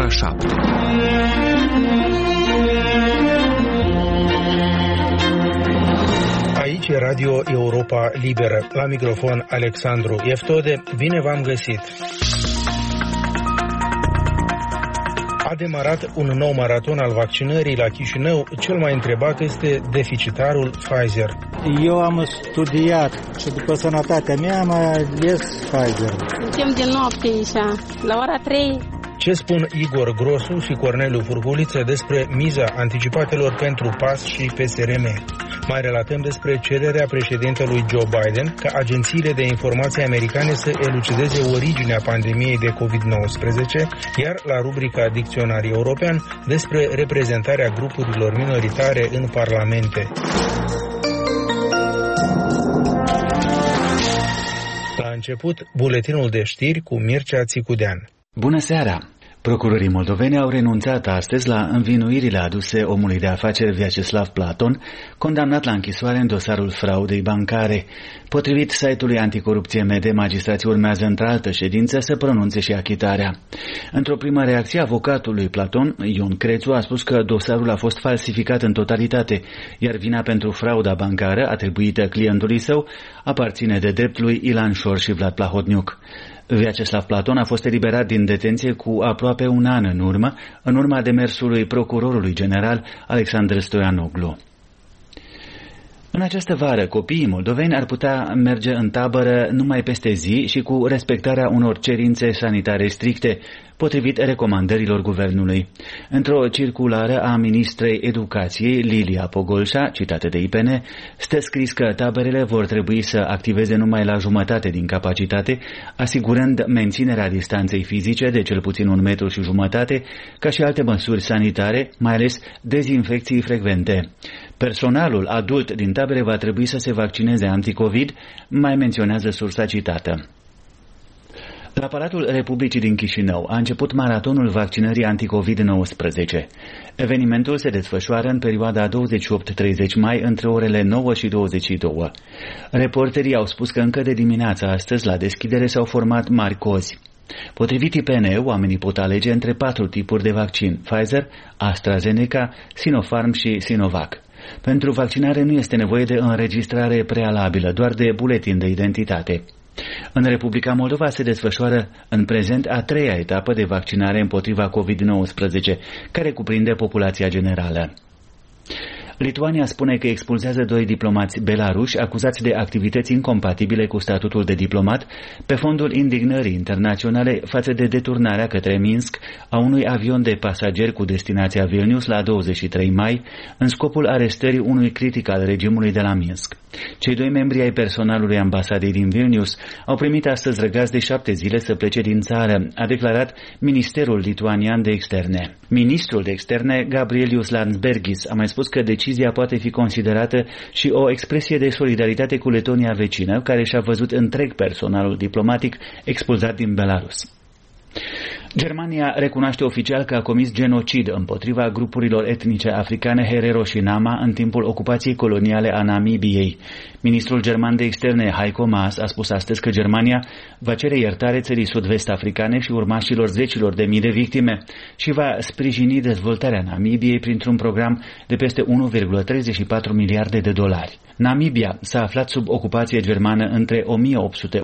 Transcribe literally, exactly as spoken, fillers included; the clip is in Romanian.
ora șapte. Aici e Radio Europa Liberă. La microfon Alexandru Eftode. Bine v-am găsit! A demarat un nou maraton al vaccinării la Chișinău. Cel mai întrebat este deficitarul Pfizer. Eu am studiat și după sănătatea mea am ales Pfizer. Suntem de noapte aici, la ora trei. Ce spun Igor Grosu și Corneliu Furguliță despre miza anticipatelor pentru P A S și P S R M? Mai relatăm despre cererea președintelui Joe Biden ca agențiile de informații americane să elucideze originea pandemiei de covid nouăsprezece, iar la rubrica Dicționar European despre reprezentarea grupurilor minoritare în parlamente. La început, buletinul de știri cu Mircea Țicudean. Bună seara! Procurorii moldoveni au renunțat astăzi la învinuirile aduse omului de afaceri Vyacheslav Platon, condamnat la închisoare în dosarul fraudei bancare. Potrivit site-ului Anticorupție M D, magistrații urmează într-altă ședință să pronunțe și achitarea. Într-o primă reacție, avocatul lui Platon, Ion Crețu, a spus că dosarul a fost falsificat în totalitate, iar vina pentru frauda bancară atribuită clientului său aparține de drept lui Ilan Șor și Vlad Plahotniuc. Vyacheslav Platon a fost eliberat din detenție cu aproape un an în urmă, în urma demersului procurorului general Alexandru Stoianoglu. În această vară, copiii moldoveni ar putea merge în tabără numai peste zi și cu respectarea unor cerințe sanitare stricte, potrivit recomandărilor guvernului. Într-o circulară a ministrei educației, Lilia Pogolșa, citată de I P N, stă scris că taberele vor trebui să activeze numai la jumătate din capacitate, asigurând menținerea distanței fizice de cel puțin un metru și jumătate, ca și alte măsuri sanitare, mai ales dezinfecții frecvente. Personalul adult din tabere va trebui să se vaccineze anticovid, mai menționează sursa citată. La Palatul Republicii din Chișinău a început maratonul vaccinării anticovid nouăsprezece. Evenimentul se desfășoară în perioada douăzeci și opt treizeci mai între orele nouă și douăzeci și două. Reporterii au spus că încă de dimineața astăzi la deschidere s-au format mari cozi. Potrivit I P N, oamenii pot alege între patru tipuri de vaccin: Pfizer, AstraZeneca, Sinopharm și Sinovac. Pentru vaccinare nu este nevoie de înregistrare prealabilă, doar de buletin de identitate. În Republica Moldova se desfășoară în prezent a treia etapă de vaccinare împotriva covid nouăsprezece, care cuprinde populația generală. Lituania spune că expulzează doi diplomați belaruși acuzați de activități incompatibile cu statutul de diplomat pe fondul indignării internaționale față de deturnarea către Minsk a unui avion de pasageri cu destinația Vilnius la douăzeci și trei mai, în scopul arestării unui critic al regimului de la Minsk. Cei doi membri ai personalului ambasadei din Vilnius au primit astăzi răgaz de șapte zile să plece din țară, a declarat Ministerul Lituanian de Externe. Ministrul de Externe, Gabrielius Landsbergis, a mai spus că decizia poate fi considerată și o expresie de solidaritate cu Letonia vecină, care și-a văzut întreg personalul diplomatic expulzat din Belarus. Germania recunoaște oficial că a comis genocid împotriva grupurilor etnice africane Herero și Nama în timpul ocupației coloniale a Namibiei. Ministrul german de externe Heiko Maas a spus astăzi că Germania va cere iertare țării sud-vest africane și urmașilor zecilor de mii de victime și va sprijini dezvoltarea Namibiei printr-un program de peste unu virgulă treizeci și patru miliarde de dolari. Namibia s-a aflat sub ocupație germană între o mie opt sute